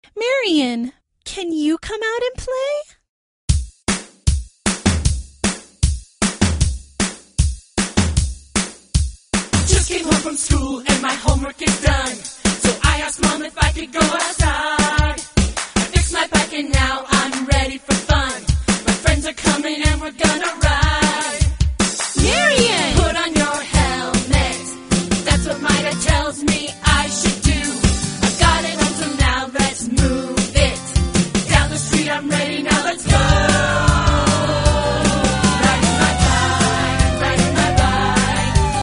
Marion, can you come out and play? Just came home from school and my homework is done. So I asked Mom if I could go outside. I fixed my bike and now I'm ready for fun. My friends are coming and we're gonna ride.